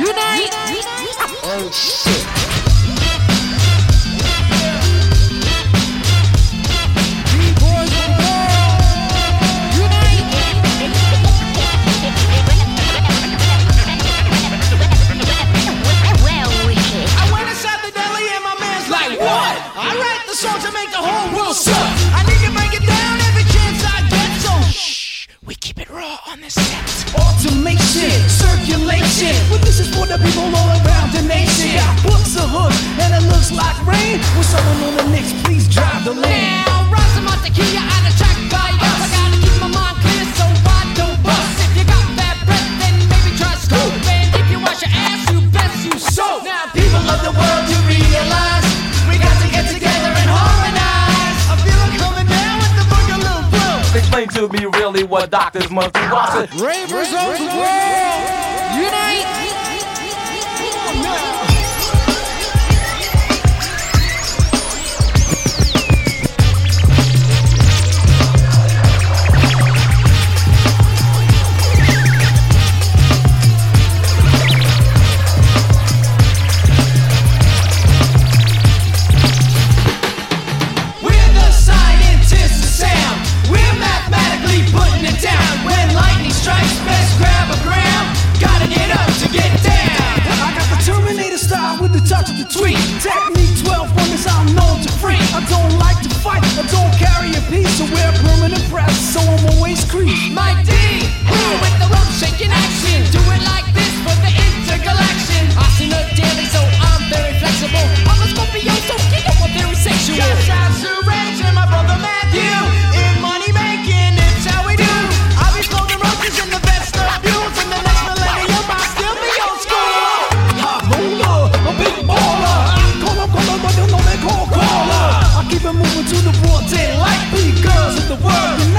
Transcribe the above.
Unite! Oh shit. B-boys of the world! Unite! I went inside the deli and my man's like, what? I write the song to make the whole world suck. I need to break it down every chance I get, so shh, we keep it raw on this set. Automation, circulation, well this is for the people all around the nation. Got books of hood and it looks like rain. With someone on the Knicks, please drive the lane. Now, rise some tequila on the track by us. I gotta keep my mind clear so I don't bust. If you got that breath, then maybe try scope. And if you wash your ass, you best you soap. Now people of the world, you realize we got to get together and harmonize. I feel it coming down with the boogaloo flow. Explain to me really what doctors must do. Ravers of the world! Unite! We're the scientists of sound. We're mathematically putting it down. When lightning strikes, best grab a gram. Gotta get up to get down. I got the Terminator style with the touch of the tweet. Technique 12 wonders I'm known to freak. I don't like to fight, I don't carry a piece. So wear permanent press, so I'm always creep. Mike D! Who with the rope shaking action? Do it like this for the intergalaction. I seen a daily, so I'm very flexible. I'm a Scorpio, so you know I'm very sexual. Just out to Rage and my brother Matthew. In money making, it's how we do. I'll be floating roaches in the best of views. In the next millennium, I'll still be old school. Hot roller, a big baller. Call, but you know they call caller. I keep it moving to the broad daylight. Big girls in the world, you